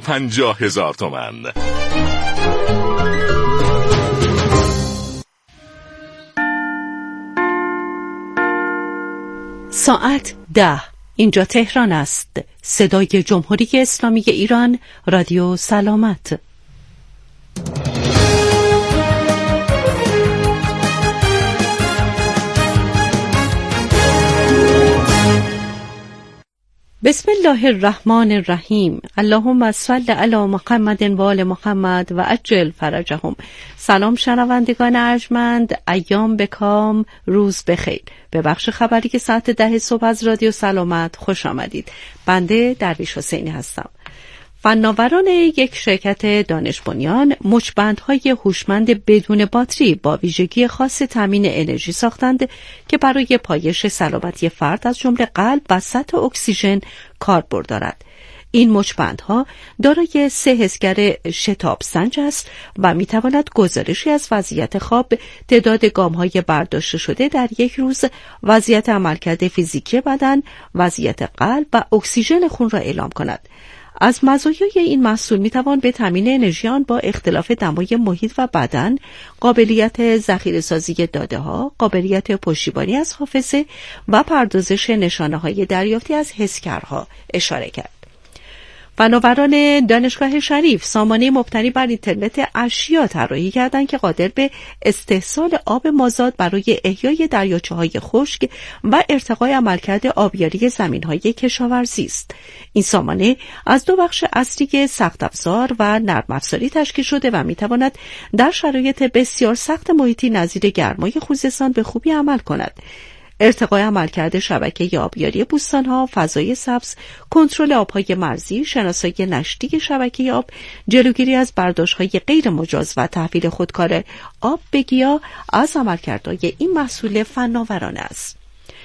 150,000 تومان. ساعت 10. اینجا تهران است. صدای جمهوری اسلامی ایران، رادیو سلامت. بسم الله الرحمن الرحیم. اللهم صل علی محمد و آل محمد و عجل فرجهم. سلام شنوندگان ارجمند، ایام بکام، روز بخیر. به بخش خبری که ساعت 10 صبح از رادیو سلامت خوش آمدید. بنده درویش حسینی هستم. فناوران یک شرکت دانش بنیان مچبندهای هوشمند بدون باتری با ویژگی خاص تامین انرژی ساختند که برای پایش سلامتی فرد از جمله قلب و سطح اکسیژن کاربرد دارد. این مچبندها دارای 3 حسگر شتاب سنج است و میتواند گزارشی از وضعیت خواب، تعداد گام‌های برداشته شده در یک روز، وضعیت عملکرد فیزیکی بدن، وضعیت قلب و اکسیژن خون را اعلام کند. از مزایای این محصول میتوان به تامین انرژی آن با اختلاف دمای محیط و بدن، قابلیت ذخیره‌سازی داده‌ها، قابلیت پشتیبانی از حافظه و پردازش نشانه‌های دریافتی از حسگرها اشاره کرد. فناوران دانشگاه شریف سامانه مبتنی بر اینترنت اشیا طراحی کردند که قادر به استحصال آب مازاد برای احیای دریاچه‌های خشک و ارتقای عملکرد آبیاری زمین‌های کشاورزی است. این سامانه از 2 بخش اصلی سخت افزار و نرم افزاری تشکیل شده و می‌تواند در شرایط بسیار سخت محیطی نظیر گرمای خوزستان به خوبی عمل کند. ارتقای عملکرد شبکه آبیاری بوستان‌ها، فضای سبز، کنترل آب‌های مرزی، شناسایی نشتی شبکه آب، جلوگیری از برداشت‌های غیر مجاز و تحویل خودکار آب به گیاه از عملکردهای این محصول فناورانه است.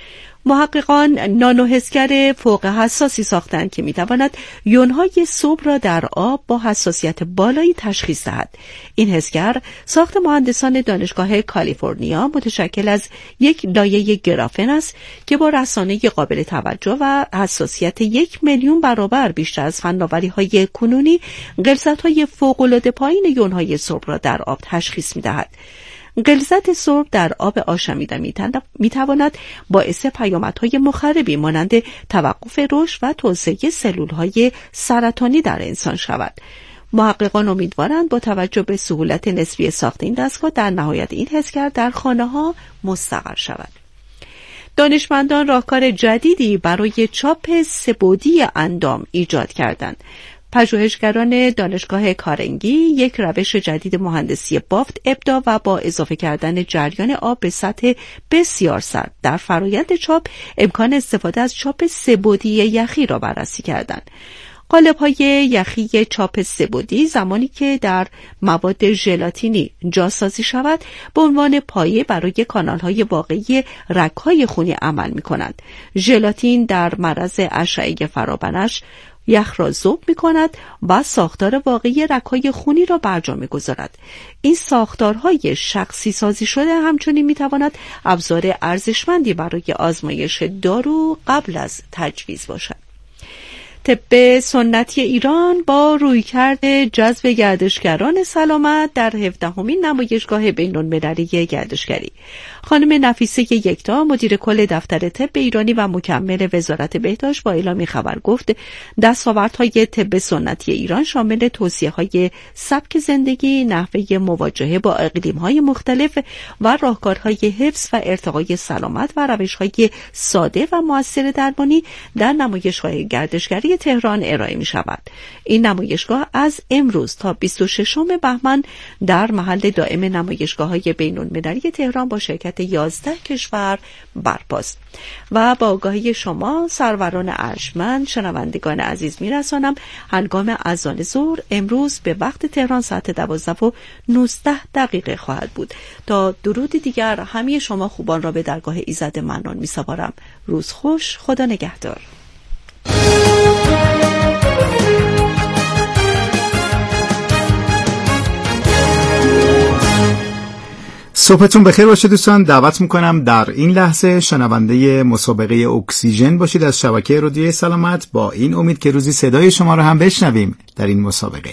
محققان نانوحسگر فوق حساسی ساختند که میتواند یونهای صبر را در آب با حساسیت بالایی تشخیص دهد. این حسگر ساخت مهندسان دانشگاه کالیفرنیا متشکل از یک لایه گرافن است که با رسانه قابل توجه و حساسیت 1,000,000 برابر بیشتر از فناوری‌های کنونی غلظت‌های فوق‌العاده پایین یونهای صبر را در آب تشخیص میدهد. غلظت سرب در آب آشامیده میتواند باعث پیامدهای مخربی مانند توقف رشد و توسعه سلولهای سرطانی در انسان شود. محققان امیدوارند با توجه به سهولت نسبی ساخت این دستگاه در نهایت این حسگر در خانه‌ها مستقر شود. دانشمندان راهکار جدیدی برای چاپ سه‌بعدی اندام ایجاد کردند. پژوهشگران دانشگاه کارنگی یک روش جدید مهندسی بافت ابداع و با اضافه کردن جریان آب به سطح بسیار سرد در فرایند چاپ امکان استفاده از چاپ سه‌بعدی یخی را بررسی کردند. قالب‌های یخی چاپ سه‌بعدی زمانی که در مواد ژلاتینی جاسازی شود به عنوان پایه برای کانال‌های واقعی رگ‌های خونی عمل می‌کنند. ژلاتین در معرض اشعه فرابنفش یخ را ذوب می کند و ساختار واقعی رگ‌های خونی را برجا می گذارد. این ساختارهای شخصی سازی شده همچنین می تواند ابزار ارزشمندی برای آزمایش دارو قبل از تجویز باشد. طب سنتی ایران با رویکرد جذب گردشگران سلامت در 17مین نمایشگاه بین‌المللی گردشگری. خانم نفیسه یکتا مدیر کل دفتر طب ایرانی و مکمل وزارت بهداشت با اعلام خبر گفت دستاوردهای طب سنتی ایران شامل توصیه‌های سبک زندگی، نحوه مواجهه با اقلیم‌های مختلف و راهکارهای حفظ و ارتقای سلامت و روش‌های ساده و مؤثر درمانی در نمایشگاه گردشگری تهران ارائه می شود. این نمایشگاه از امروز تا 26 بهمن در محل دائم نمایشگاه‌های بین‌المللی تهران با شرکت 11 کشور برپاست. و با آگاهی شما سروران ارجمند شنوندگان عزیز می رسانم هنگام اذان ظهر امروز به وقت تهران ساعت 12:19 خواهد بود. تا درود دیگر همه شما خوبان را به درگاه ایزد منان می سپارم. روز خوش، خدا نگهدار. صبحتون بخیر باشه دوستان. دعوت میکنم در این لحظه شنونده مسابقه اکسیژن باشید از شبکه رادیوی سلامت، با این امید که روزی صدای شما رو هم بشنویم در این مسابقه.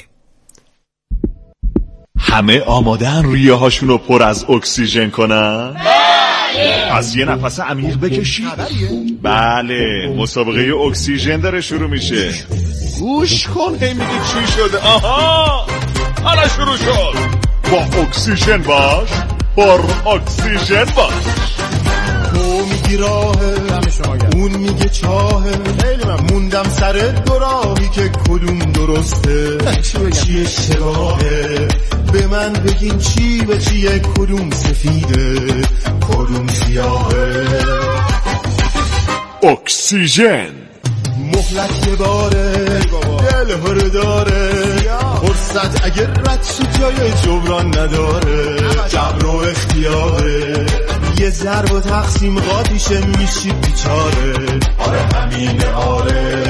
همه آمادن ریه هاشونو پر از اکسیژن کنن؟ بله. از یه نفس عمیق بکشید. بله، مسابقه اکسیژن داره شروع میشه. گوش کن، هی میگی چی شده؟ آها، حالا شروع شد. با اکسیژن باش، پر اکسیژن باش. تو میگی راهه، اون میگه چاهه، موندم سر دو راهی که کدوم درسته، چی اشتباهه، به من بگین چی به چیه، کدوم سفیده کدوم سیاهه. اکسیژن مهلت یه باره، دل هر داره، فرصت اگر رد شد جای جبران نداره، جبر و اختیاره، یه ضرب و تقسیم قاطیشه میشی بیچاره. آره همینه آره.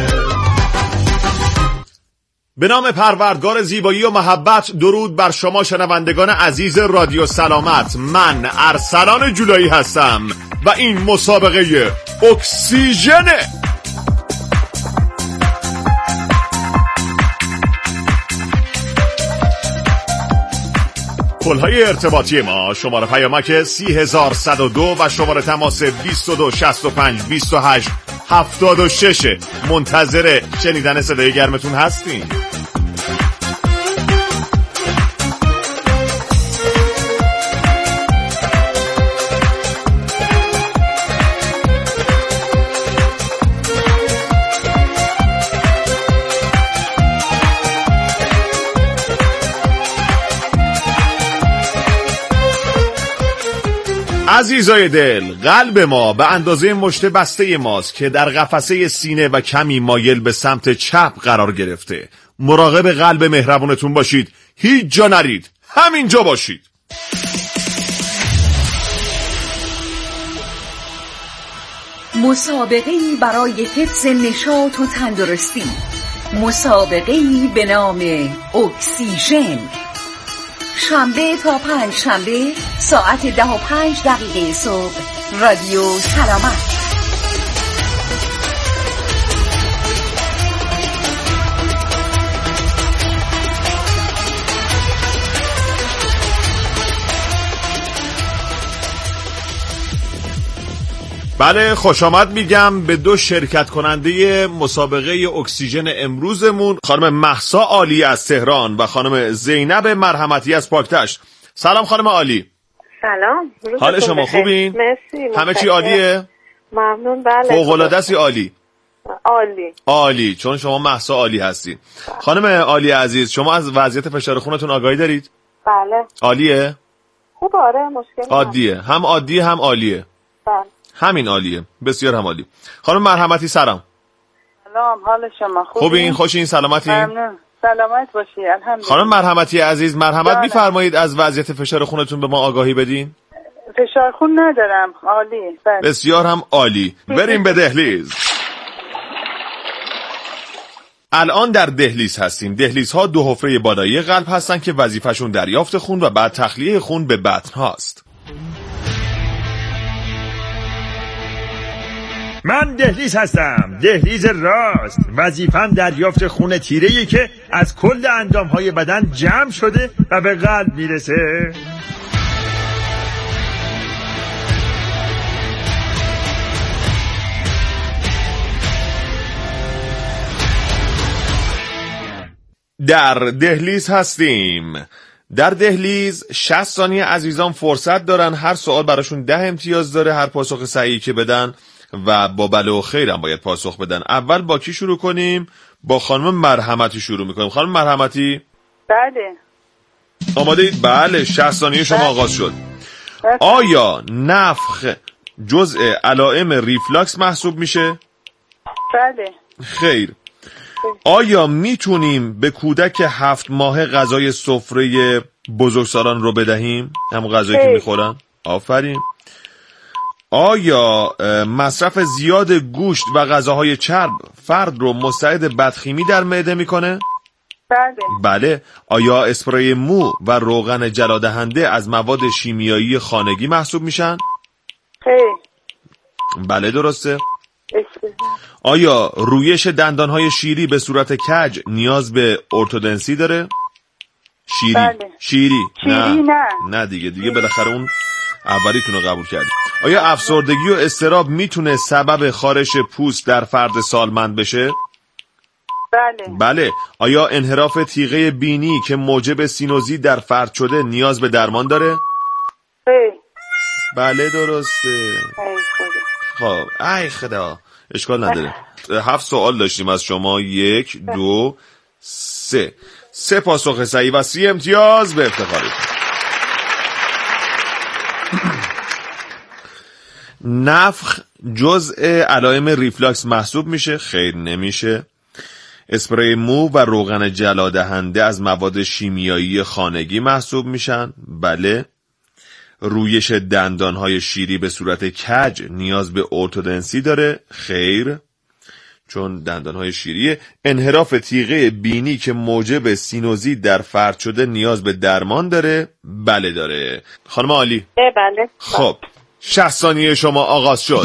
به نام پروردگار زیبایی و محبت، درود بر شما شنوندگان عزیز رادیو سلامت. من ارسلان جولایی هستم و این مسابقه اکسیژنه. پل‌های ارتباطی ما شماره پیامک 30102 و شماره تماس 2265 28 76. منتظر شنیدن صدای گرمتون هستیم. عزیزای دل، قلب ما به اندازه مشت بسته ماست که در قفسه سینه و کمی مایل به سمت چپ قرار گرفته. مراقب قلب مهربونتون باشید، هیچ جا نرید، همینجا باشید. مسابقه‌ای برای حفظ نشاط و تندرستی، مسابقه‌ای به نام اکسیژن، شنبه تا پنج شنبه ساعت 10:05 صبح، رادیو سلامت. بله، خوش آمد میگم به دو شرکت کننده مسابقه اکسیژن امروزمون، خانم مهسا عالی از تهران و خانم زینب مرحمتی از پاکتشت. سلام خانم عالی. سلام. حال شما خوبین؟ مرسی. همه چی عالیه؟ ممنون. بله. فوق‌العاده‌ای عالی. عالی. چون شما مهسا عالی هستین. خانم عالی عزیز، شما از وضعیت فشار خونتون آگاهی دارید؟ بله. عالیه؟ خوب، آره، مشکلی عادیه. هم عادیه هم عالیه. بله. همین عالیه، بسیار هم عالی. خانم مرحمتی سلام. سلام، حال شما خوبین؟ خوشین؟ سلامتین؟ ممنون. سلامت باشی، الحمدلله. خانم مرحمتی عزیز، مرحمت می‌فرمایید از وضعیت فشار خونتون به ما آگاهی بدین؟ فشار خون ندارم، عالی. بله. بسیار هم عالی. بریم به دهلیز. الان در دهلیز هستیم. دهلیزها دو حفره بالایی قلب هستن که وظیفه‌شون دریافت خون و بعد تخلیه خون به بطن هاست. من دهلیز هستم، دهلیز راست. وظیفم دریافت خون تیره‌ای که از کل اندام‌های بدن جمع شده و به قلب میرسه. در دهلیز هستیم. در دهلیز 60 ثانیه عزیزان فرصت دارن، هر سوال براشون 10 امتیاز داره، هر پاسخ صحیحی که بدن و با بله و خیر هم باید پاسخ بدن. اول با کی شروع کنیم؟ با خانم مرحمتی شروع میکنیم. خانم مرحمتی؟ بله. آماده اید؟ بله، 60 ثانیه شما آغاز شد. آیا نفخ جزء علائم ریفلاکس محسوب میشه؟ بله. خیر. آیا میتونیم به کودک 7 ماه غذای سفره بزرگسالان رو بدهیم؟ همون غذایی که میخورن؟ آفرین. آیا مصرف زیاد گوشت و غذاهای چرب فرد رو مستعد بدخیمی در معده میکنه؟ بله. بله. آیا اسپری مو و روغن جلادهنده از مواد شیمیایی خانگی محسوب میشن؟ خیر. بله درسته. آیا رویش دندانهای شیری به صورت کج نیاز به ارتودنسی داره؟ شیری. بله. شیری نه. نه دیگه بالاخره اون اولیتون رو قبول کردی. آیا افسردگی و اضطراب میتونه سبب خارش پوست در فرد سالمند بشه؟ بله. آیا انحراف تیغه بینی که موجب سینوزیت در فرد شده نیاز به درمان داره؟ بله درسته. خب ای خدا اشکال نداره. 7 سوال داشتیم از شما. 1 2 3 پاسخ صحیح و 30 امتیاز به افتخارتون. نفخ جزء علائم ریفلاکس محسوب میشه؟ خیر نمیشه. اسپری مو و روغن جلادهنده از مواد شیمیایی خانگی محسوب میشن؟ بله. رویش دندانهای شیری به صورت کج نیاز به ارتودنسی داره؟ خیر، چون دندانهای شیریه. انحراف تیغه بینی که موجب سینوزیت در فرد شده نیاز به درمان داره؟ بله داره. خانم عالی. بله. خب 60 ثانیه شما آغاز شد.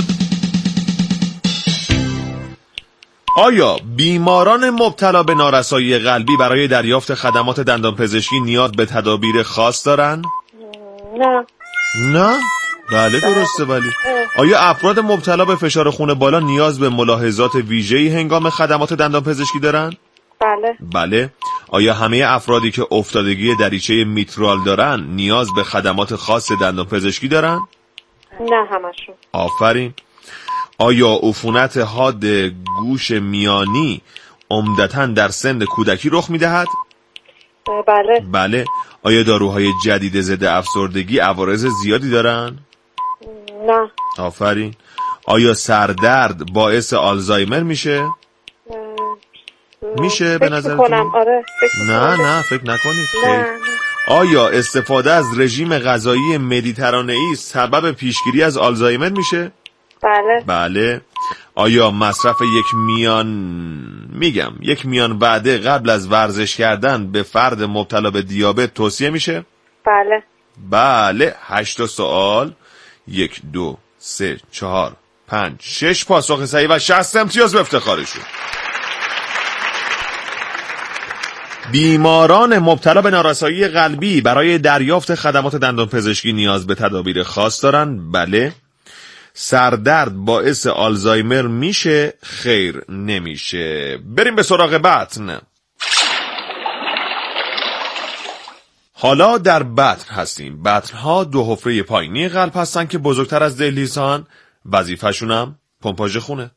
آیا بیماران مبتلا به نارسایی قلبی برای دریافت خدمات دندانپزشکی نیاز به تدابیر خاص دارن؟ نه؟ بله درسته. ولی آیا افراد مبتلا به فشار خون بالا نیاز به ملاحظات ویژه‌ای هنگام خدمات دندانپزشکی دارن؟ بله. آیا همه افرادی که افتادگی دریچه میترال دارن نیاز به خدمات خاص دندانپزشکی دارن؟ نه همشون. آفرین. آیا عفونت حاد گوش میانی عمدتاً در سن کودکی رخ میدهد؟ بله. آیا داروهای جدید ضد افسردگی عوارض زیادی دارن؟ نه. آفرین. آیا سردرد باعث آلزایمر میشه؟ میشه به نظرتون؟ نه فکر نکنید. آیا استفاده از رژیم غذایی مدیترانه‌ای سبب پیشگیری از آلزایمر میشه؟ بله. آیا مصرف یک میان وعده قبل از ورزش کردن به فرد مبتلا به دیابت توصیه میشه؟ بله. 8 سوال. 1 2 3 4 5 6 پاسخ صحیح و 60 امتیاز به افتخارشون. بیماران مبتلا به نارسایی قلبی برای دریافت خدمات دندانپزشکی نیاز به تدابیر خاص دارن؟ بله. سردرد باعث آلزایمر میشه؟ خیر نمیشه. بریم به سراغ بطن. حالا در بطن هستیم. بطنها 2 حفره پایینی قلب هستن که بزرگتر از دهلیزان. وظیفه‌شونم پمپاژ خونه.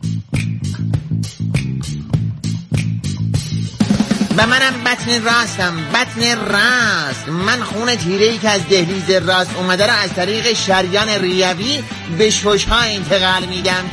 و منم بطن راستم. من خون تیره‌ای که از دهلیز راست اومده رو از طریق شریان ریوی به شش‌ها انتقال میدم.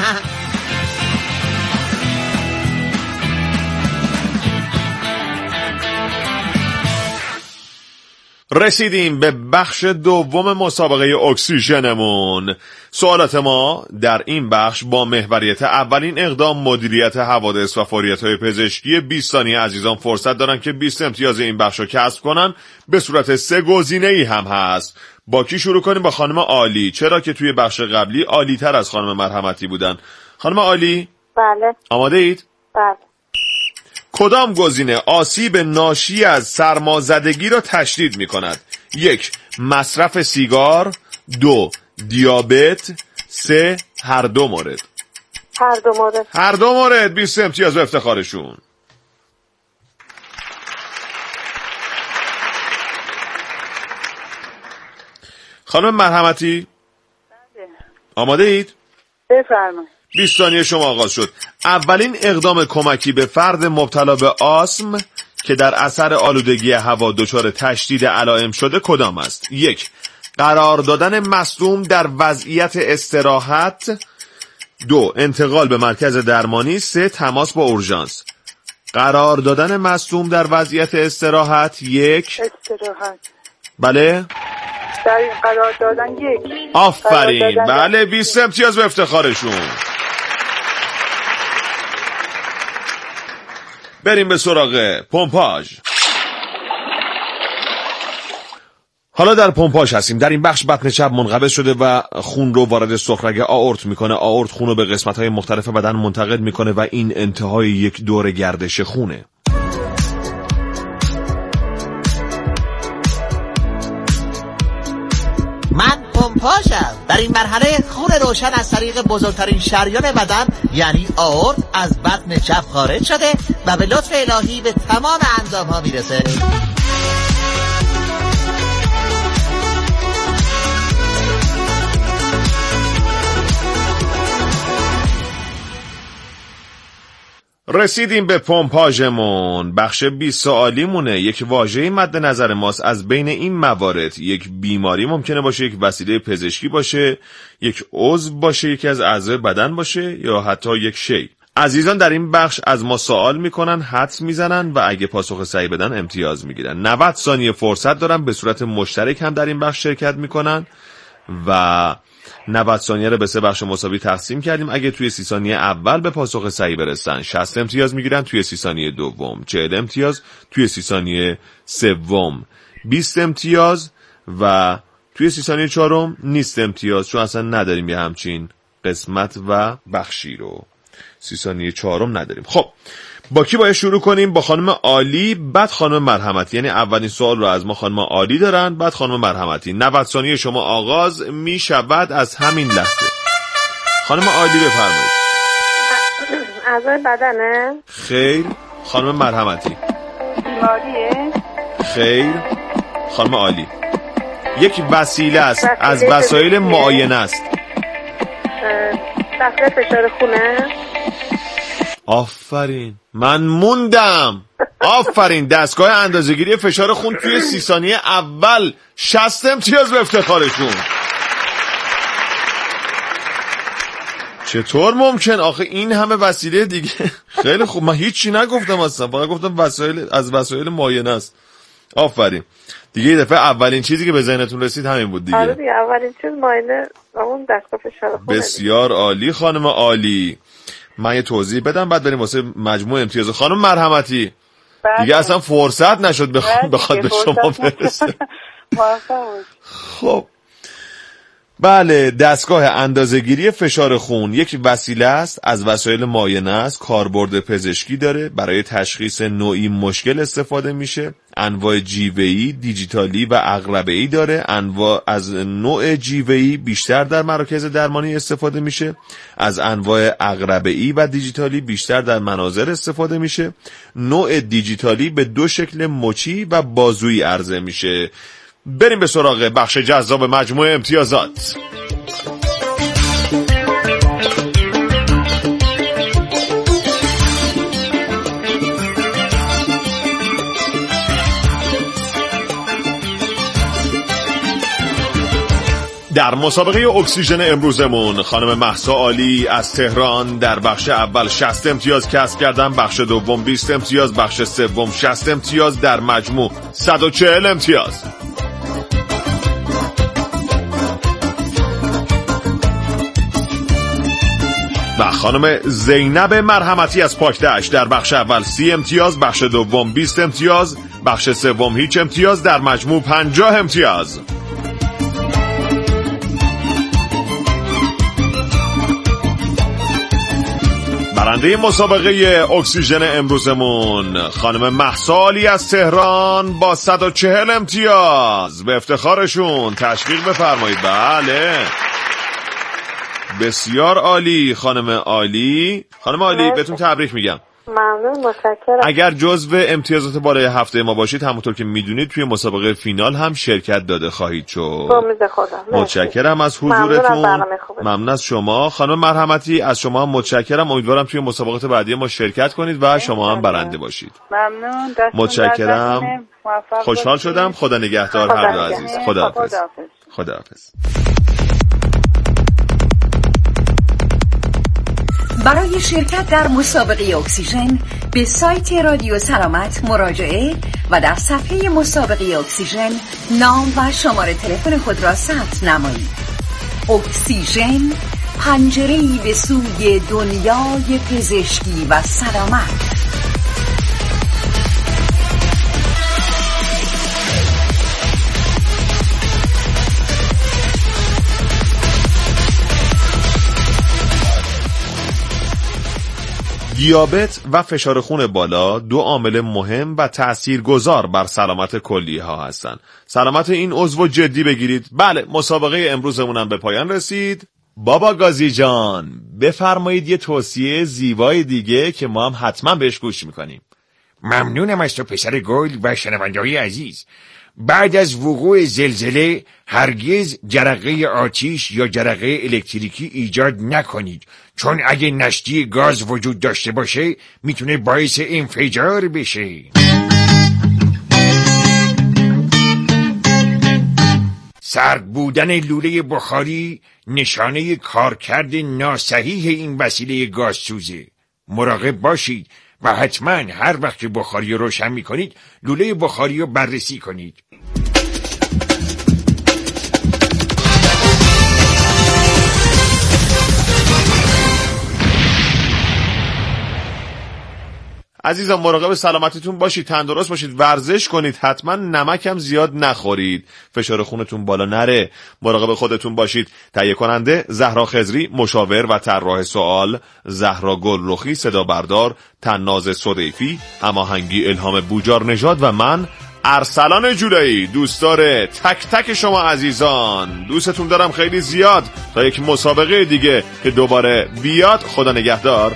رسیدیم به بخش دوم مسابقه اکسیژنمون. سوالات ما در این بخش با محوریت اولین اقدام مدیریت حوادث و فوریت‌های پزشکی. 20 ثانیه عزیزان فرصت دارن که 20 امتیاز این بخش رو کسب کنن. به صورت 3 گزینه‌ای هم هست. با کی شروع کنیم؟ با خانم عالی، چرا که توی بخش قبلی عالی تر از خانم مرحمتی بودن. خانم عالی. بله. آماده اید؟ بله. کدام گزینه آسیب ناشی از سرمازدگی را تشدید می کند؟ 1. مصرف سیگار. 2. دیابت. 3. هر دو مورد. هر دو مورد. 20 امتیاز به افتخارشون. خانم مرحمتی. آماده اید؟ بفرمایید. 20 ثانیه شما آغاز شد. اولین اقدام کمکی به فرد مبتلا به آسم که در اثر آلودگی هوا دچار تشدید علائم شده کدام است؟ 1. قرار دادن مصدوم در وضعیت استراحت. 2. انتقال به مرکز درمانی. 3. تماس با اورژانس. قرار دادن مصدوم در وضعیت استراحت. 1. استراحت. بله. در قرار دادن 1. آفرین. بله 20 امتیاز به افتخارشون. بریم به سراغ پمپاژ. حالا در پمپاژ هستیم. در این بخش بطن چپ منقبض شده و خون رو وارد سفرگه آئورت میکنه. آئورت خون رو به قسمت‌های مختلف بدن منتقل میکنه و این انتهای یک دور گردش خونه. من پمپاژم. در این مرحله خون روشن از طریق بزرگترین شریان بدن یعنی آئورت از بطن چپ خارج شده و به لطف الهی به تمام اندام‌ها میرسه. رسیدیم به پمپاژمون. بخش 20 سوالی مونه. یک واژه‌ای مد نظر ماست. از بین این موارد یک بیماری ممکنه باشه، یک وسیله پزشکی باشه، یک عضو باشه، یکی از اعضای بدن باشه یا حتی یک شی. عزیزان در این بخش از ما سوال میکنن، حدس میزنن و اگه پاسخ صحیح بدن امتیاز میگیرن. 90 ثانیه فرصت دارن. به صورت مشترک هم در این بخش شرکت میکنن و 90 ثانیه رو به 3 بخش مساوی تقسیم کردیم. اگه توی 30 ثانیه اول به پاسخ صحیح برسن 60 امتیاز میگیرن، توی 30 ثانیه دوم 40 امتیاز، توی 30 ثانیه سوم 20 امتیاز و توی 30 ثانیه چهارم نیست امتیاز، چون اصلا نداریم یه همچین قسمت و بخشی رو. 30 ثانیه چهارم نداریم. خب با کی باید شروع کنیم؟ با خانم عالی، بعد خانم مرحمتی. یعنی اولین سوال رو از ما خانم عالی دارن، بعد خانم مرحمتی. 90 ثانیه شما آغاز می شود از همین لحظه. خانم عالی بفرمایید. اعضای بدنه؟ خیر. خانم مرحمتی. بیماریه؟ خیر. خانم عالی. یک وسیله است از وسایل معاینه است. دستگاه فشار خونه؟ آفرین، من موندم. آفرین، دستگاه اندازه‌گیری فشار خون توی 30 ثانیه اول 60 امتیاز به افتخارشون. چطور ممکن؟ آخه این همه وسیله دیگه. خیلی خوب، من هیچی نگفتم اصلا، فقط گفتم وسایل از وسایل معاینه است. آفرین دیگه. یه دفعه اولین چیزی که به ذهنتون رسید همین بود دیگه. آره دیگه، اولین چیز معاینه اون دستگاه فشار خونه. بسیار عالی خانم عالی. من یه توضیح بدم بعد بریم واسه مجموع امتیاز. خانم مرحمتی دیگه اصلا فرصت نشد بخواد به شما برسه. خب بله، دستگاه اندازه‌گیری فشار خون یک وسیله است از وسایل معاینه است. کاربرد پزشکی داره. برای تشخیص نوعی مشکل استفاده میشه. انواع جیوه‌ای، دیجیتالی و عقربه‌ای داره. انواع از نوع جیوه‌ای بیشتر در مراکز درمانی استفاده میشه. از انواع عقربه‌ای و دیجیتالی بیشتر در مناظر استفاده میشه. نوع دیجیتالی به 2 شکل مچی و بازویی عرضه میشه. بریم به سراغ بخش جذاب مجموعه امتیازات. در مسابقه اکسیژن امروزمون خانم مهسا عالی از تهران در بخش اول 60 امتیاز کسب کردن، بخش دوم 20 امتیاز، بخش سوم 60 امتیاز، در مجموع 140 امتیاز. و خانم زینب مرحمتی از پاکدشت در بخش اول 30 امتیاز، بخش دوم 20 امتیاز، بخش سوم هیچ امتیاز، در مجموع 50 امتیاز. برنده مسابقه اکسیژن امروزمون خانم مهسا عالی از تهران با 140 امتیاز. به افتخارشون تشویق بفرمایید. بله بسیار عالی خانم عالی. خانم عالی بهتون تبریک میگم. ممنون، متشکرم. اگر جزو امتیازات بالای هفته ما باشید همونطور که میدونید توی مسابقه فینال هم شرکت داده خواهید شد. امید خدا. متشکرم از حضورتون. ممنون از شما خانم مرحمتی. از شما هم متشکرم. امیدوارم توی مسابقات بعدی ما شرکت کنید و شما هم برنده باشید. ممنون. متشکرم. خوشحال شدم. خدا نگهدار هر دو عزیز. خداحافظ. خداحافظ. برای شرکت در مسابقه اکسیژن به سایت رادیو سلامت مراجعه و در صفحه مسابقه اکسیژن نام و شماره تلفن خود را ثبت نمایید. اکسیژن، پنجره‌ای به سوی دنیای پزشکی و سلامت. دیابت و فشار خون بالا دو عامل مهم و تاثیرگذار بر سلامت کلیه ها هستند. سلامت این عضو جدی بگیرید. بله، مسابقه امروزمونم به پایان رسید. بابا گازی جان، بفرمایید یه توصیه زیبای دیگه که ما هم حتما بهش گوش میکنیم. ممنونم از تو پسر گل و شنونده‌های عزیز. بعد از وقوع زلزله هرگز جرقه آتش یا جرقه الکتریکی ایجاد نکنید، چون اگه نشتی گاز وجود داشته باشه میتونه باعث انفجار بشه. سرد بودن لوله بخاری نشانه کارکرد ناصحیح این وسیله گازسوزه. مراقب باشید و حتما هر وقت که بخاری رو روشن میکنید لوله بخاری رو بررسی کنید. عزیزان مراقب سلامتیتون باشید، تندرست باشید، ورزش کنید، حتما نمک هم زیاد نخورید، فشار خونتون بالا نره، مراقب خودتون باشید. تهیه کننده زهرا خضری، مشاور و طراح سوال زهرا گلرخی، صدا بردار طناز صدیفی، هماهنگی الهام بوجار نژاد و من ارسلان جولایی. دوستدار تک تک شما عزیزان، دوستتون دارم خیلی زیاد. تا یک مسابقه دیگه که دوباره بیاد، خدا نگهدار.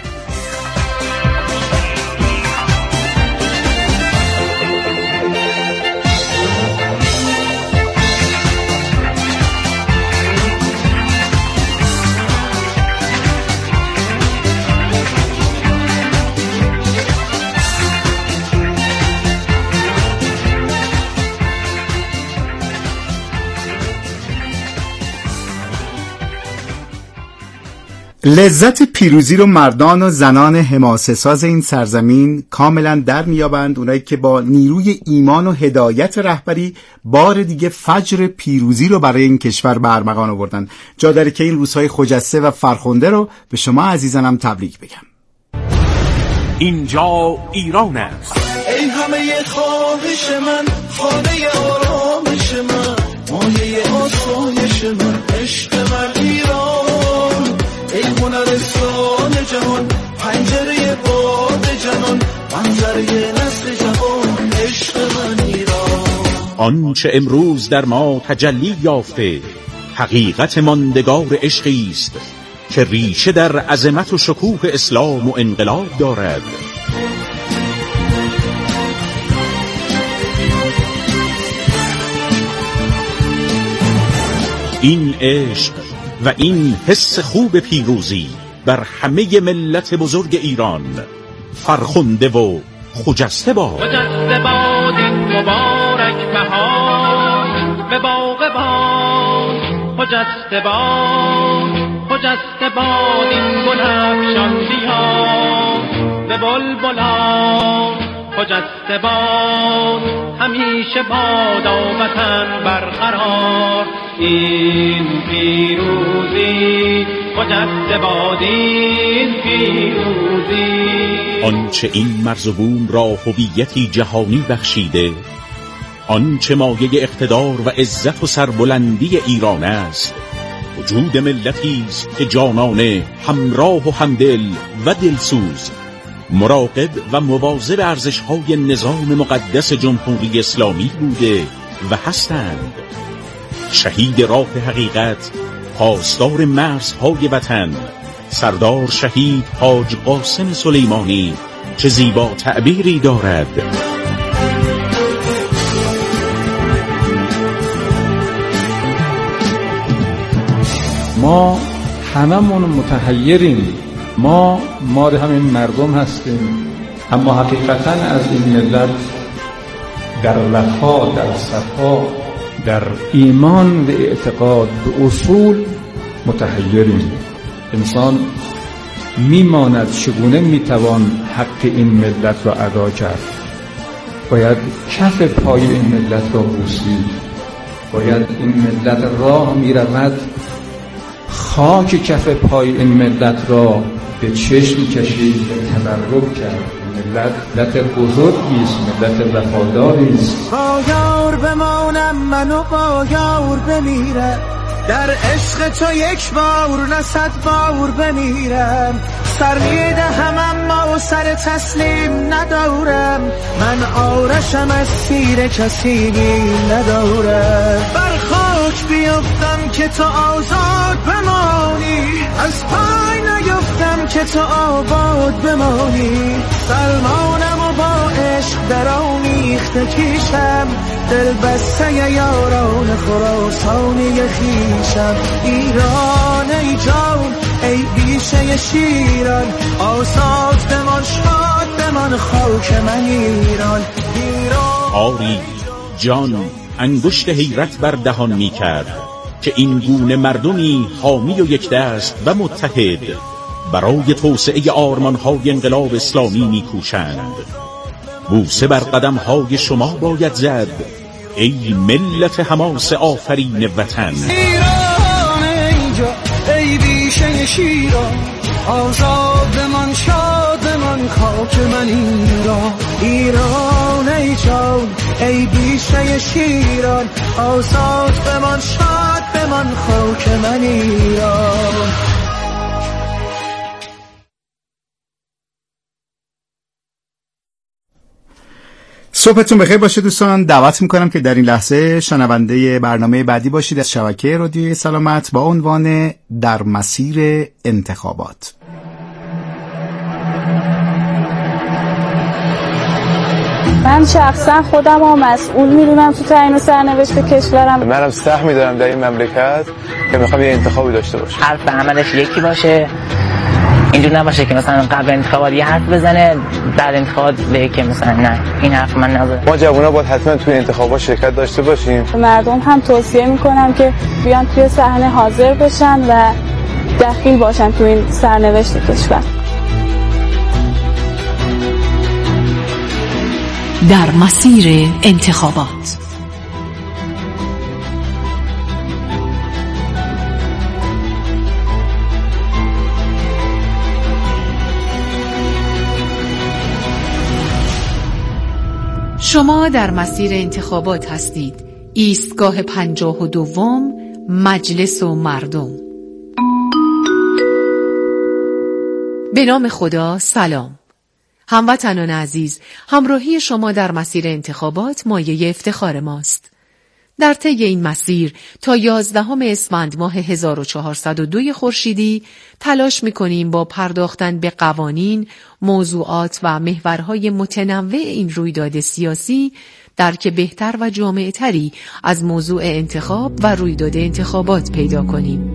لذت پیروزی رو مردان و زنان حماسه‌ساز این سرزمین کاملا در میابند، اونایی که با نیروی ایمان و هدایت رهبری بار دیگه فجر پیروزی رو برای این کشور به ارمغان آوردن. جا داره که این روزهای خجسته و فرخنده رو به شما عزیزانم تبریک بگم. اینجا ایران است. ای همه خواهش من، خانه آرامش من، مایه آسایش من، عشق من ایران، ای هنرستان جهان، پنجره باد جهان، منظره نسل جهان، عشق من ایران. آنچه امروز در ما تجلی یافته حقیقت ماندگار عشقی است که ریشه در عظمت و شکوه اسلام و انقلاب دارد. این عشق و این حس خوب پیروزی بر همه ملت بزرگ ایران فرخنده و خجسته باد. خجسته باد این مبارک بهار، به باغ باد خجسته باد، خجسته باد این گل افشان بیار، به بلبلان خجسته باد، همیشه بادا وطن برقرار. این پیروزی خجسته باد، این پیروزی. آنچه این مرز و بوم را هویتی جهانی بخشیده، آنچه مایه اقتدار و عزت و سربلندی ایران است، وجود ملتی است که جانانه، همراه و همدل و دلسوز، مراقب و مواظب ارزش‌های نظام مقدس جمهوری اسلامی بوده و هستند. شهید راه حقیقت، پاسدار مرزهای وطن، سردار شهید حاج قاسم سلیمانی چه زیبا تعبیری دارد. ما هممون متحیریم، ما همین مردم هستیم، اما حقیقتا از این ملت در وفا، در صفا، در ایمان و اعتقاد به اصول متحیریم. انسان میماند چگونه میتوان حق این ملت را ادا کرد. باید کف پای این ملت را بوسید، باید این ملت راه میرود خاک کف پای این ملت را به چشم کشید و تبرک کرد. ملت بزرگی است، ملت وفاداری است. با یار بمانم منو با یار بمیرم، در عشق تو یک بار نه صد بار بمیرم. سر میدهم اما سر تسلیم ندارم، من آرشم از سیر کسی ندارم. بر خاک بیفتم که تو آزاد بمانی، از پای نیفتم که تو آباد بمانی. سلمانم و با عشق در آمیخته کیشم، دل بسته یاران خراسانی خیشم. ایران ای جان ای بیشه شیران، آزاد بمان شاد بمان خاک من ایران. آری جان انگشت حیرت بر دهان می کرد که این گونه مردمی حامی و یک دست و متحد برای توسعه آرمان‌های انقلاب اسلامی می کوشند. بوسه بر قدم‌های شما باید زد ای ملت حماس آفرین وطن. ایران ای جان ای بیشه شیران، آزاد بمان شاد بمان خاک من ایران. ایران ای جان ای بیشه شیران، آزاد بمان شاد بمان خاک من ایران. صبحتون بخیر باشه دوستان. دعوت میکنم که در این لحظه شنونده برنامه بعدی باشید از شبکه رادیوی سلامت با عنوان در مسیر انتخابات. من شخصا خودم رو مسئول میدونم تو تعیین و سرنوشت کشورم. منم سهمی دارم در این مملکت که میخوام یه انتخابی داشته باشم. حرف عملش یکی باشه، اینجور نباشه که مثلا قبل انتخابات یه حرف بزنه بعد انتخابات بگه که مثلا نه این حرف من نزد. ما جوونا باید حتما توی انتخابات شرکت داشته باشیم. مردم هم توصیه میکنم که بیان توی صحنه حاضر بشن و دخیل باشن توی این سرنوشت کشور. در مسیر انتخابات. شما در مسیر انتخابات هستید. ایستگاه 52 مجلس و مردم. به نام خدا سلام. هموطنان عزیز، همراهی شما در مسیر انتخابات مایه افتخار ماست. در طی این مسیر تا 11 اسفند ماه 1402 خورشیدی تلاش می‌کنیم با پرداختن به قوانین، موضوعات و محورهای متنوع این رویداد سیاسی درک بهتر و جامع‌تری از موضوع انتخاب و رویداد انتخابات پیدا کنیم.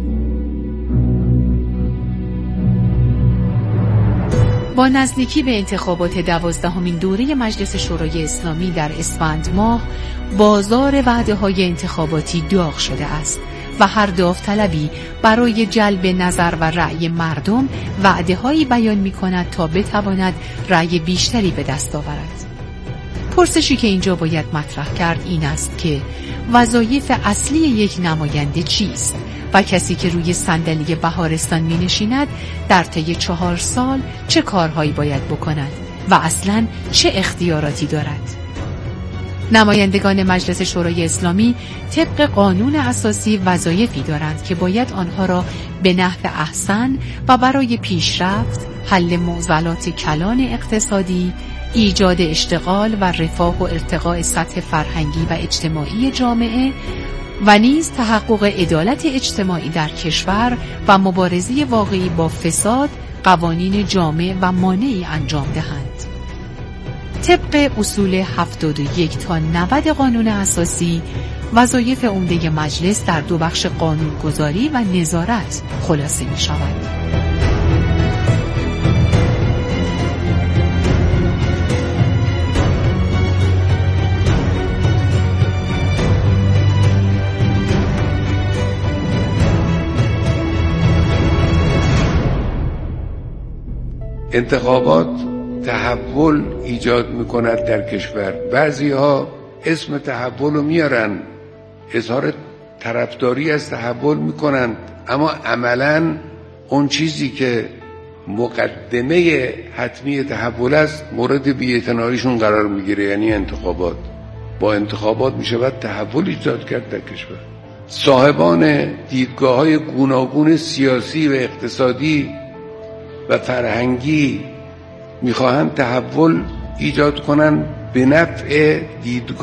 با نزدیکی به انتخابات 12مین دوره مجلس شورای اسلامی در اسفند ماه، بازار وعده‌های انتخاباتی داغ شده است و هر داوطلبی برای جلب نظر و رأی مردم وعده‌هایی بیان می‌کند تا بتواند رأی بیشتری به دست آورد. پرسشی که اینجا باید مطرح کرد این است که وظایف اصلی یک نماینده چیست و کسی که روی صندلی بهارستان می نشیند در طی 4 سال چه کارهایی باید بکند و اصلاً چه اختیاراتی دارد. نمایندگان مجلس شورای اسلامی طبق قانون اساسی وظایفی دارند که باید آنها را به نحو احسن و برای پیشرفت، حل معضلات کلان اقتصادی، ایجاد اشتغال و رفاه و ارتقاء سطح فرهنگی و اجتماعی جامعه و نیز تحقق عدالت اجتماعی در کشور و مبارزه واقعی با فساد، قوانین جامع و مانعی انجام دهند. طبق اصول 71 تا 90 قانون اساسی، وظایف عمده مجلس در 2 بخش قانونگذاری و نظارت خلاصه می شود. انتخابات تحول ایجاد میکند در کشور. بعضی ها اسم تحول رو میارن، اظهار طرفداری از تحول میکنن، اما عملاً اون چیزی که مقدمه حتمی تحول است مورد بی‌اعتناییشون قرار میگیره، یعنی انتخابات. با انتخابات میشود تحول ایجاد کرد در کشور. صاحبان دیدگاه‌های گوناگون سیاسی و اقتصادی و فرهنگی میخواهند تحول ایجاد کنند به نفع دیدگاه